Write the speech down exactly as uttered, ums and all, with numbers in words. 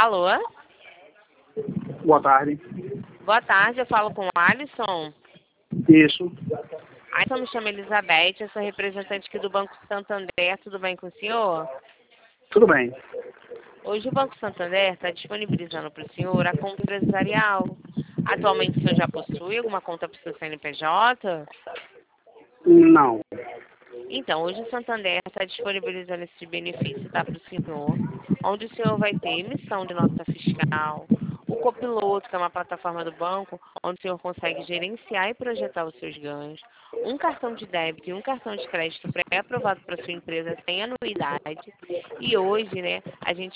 Alô? Boa tarde. Boa tarde, eu falo com o Alisson. Isso. Alisson, me chama Elizabeth, eu sou representante aqui do Banco Santander, tudo bem com o senhor? Tudo bem. Hoje o Banco Santander está disponibilizando para o senhor a conta empresarial. Atualmente o senhor já possui alguma conta para o seu C N P J? Não. Então, hoje o Santander está disponibilizando esse benefício tá, para o senhor, onde o senhor vai ter emissão de nota fiscal, o Copiloto, que é uma plataforma do banco, onde o senhor consegue gerenciar e projetar os seus ganhos, um cartão de débito e um cartão de crédito pré-aprovado para sua empresa sem anuidade. E hoje, né, a gente